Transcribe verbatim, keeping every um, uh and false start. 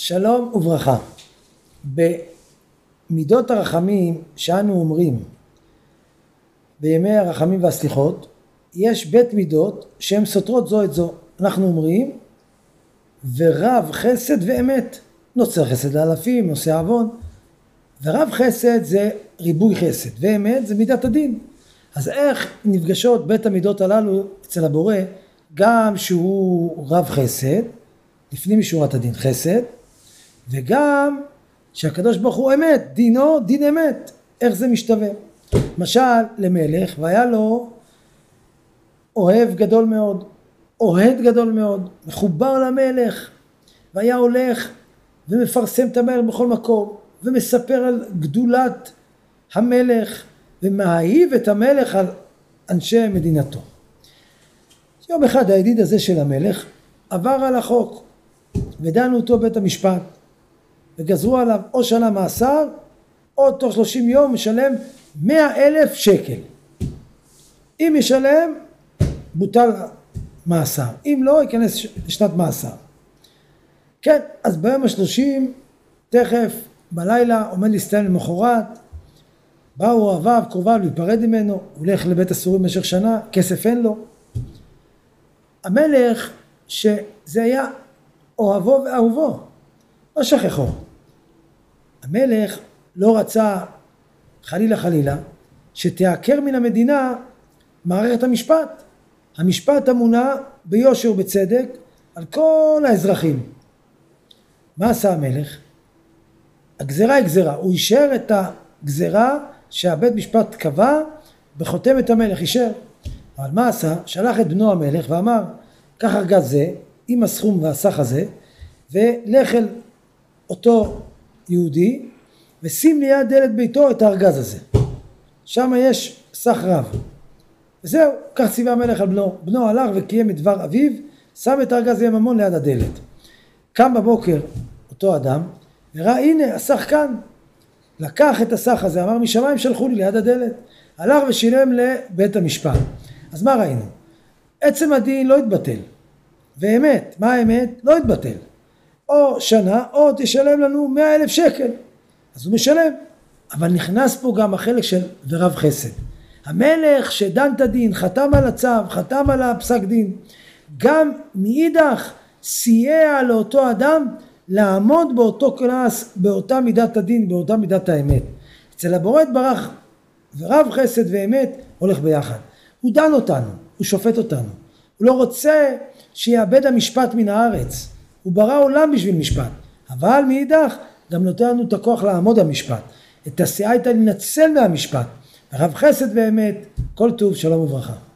שלום וברכה. במידות הרחמים שאנו אומרים בימי הרחמים והסליחות, יש בית מידות שהן סותרות זו את זו. אנחנו אומרים ורב חסד ואמת, נוצר חסד לאלפים, נושא עוון, ורב חסד זה ריבוי חסד, ואמת זה מידת הדין. אז איך נפגשות בית המידות הללו אצל הבורא, גם שהוא רב חסד, לפנים משורת הדין חסד, וגם שהקדוש ברוך הוא אמת, דינו דין אמת, איך זה משתווה? למשל למלך, והיה לו אוהב גדול מאוד, אוהד גדול מאוד, מחובר למלך, והיה הולך ומפרסם את המלך בכל מקום, ומספר על גדולת המלך, ומאהיב את המלך על אנשי מדינתו. יום אחד הידיד הזה של המלך עבר על החוק, ודנו אותו בית המשפט, וגזרו עליו או שנה מאסר, או תוך שלושים יום משלם מאה אלף שקל. אם ישלם, בוטל מאסר. אם לא, ייכנס לשנת מאסר. כן, אז ביום השלושים, תכף, בלילה, עומד להסתיים למחרת, באו אוהביו, קרוביו, להיפרד ממנו, הוא הולך לבית הסורים במשך שנה, כסף אין לו. המלך, שזה היה אוהבו ואהובו, לא שכחו. המלך לא רצה, חלילה חלילה, שתעקר מן המדינה מערכת המשפט. המשפט אמונה ביושר ובצדק על כל האזרחים. מה עשה המלך? הגזרה היא גזרה. הוא אישר את הגזרה שהבית משפט קבע בחותמת המלך, אישר. אבל מה עשה? שלח את בנו המלך ואמר, קח ארגז זה עם הסכום והסך הזה, ולך אל אותו יהודי ושים ליד דלת ביתו את הארגז הזה. שם יש סך רב. וזהו, כך ציווה המלך על בנו. בנו הלך וקיים את דבר אביו, שם את הארגז עם ממון ליד הדלת. קם בבוקר אותו אדם, וראה הנה הסך כאן. לקח את הסך הזה, אמר משמיים שלחו לי ליד הדלת. הלך ושילם לבית המשפט. אז מה ראינו? עצם הדין לא התבטל. ואמת, מה האמת? לא התבטל. או שנה, או תשלם לנו מאה אלף שקל. אז הוא משלם. אבל נכנס פה גם החלק של ורב חסד. המלך שדן את הדין, חתם על הצו, חתם על הפסק דין, גם מאידך סייע לאותו אדם לעמוד באותו קנס, באותה מידת הדין, באותה מידת האמת. אצל הבורא יתברך ורב חסד ואמת הולך ביחד. הוא דן אותנו, הוא שופט אותנו. הוא לא רוצה שיאבד המשפט מן הארץ. הוא ברא עולם בשביל משפט. אבל מאידך גם נותן לנו את הכוח לעמוד המשפט. את הסיעה הייתה לנצל מהמשפט. רב חסד ואמת, כל טוב, שלום וברכה.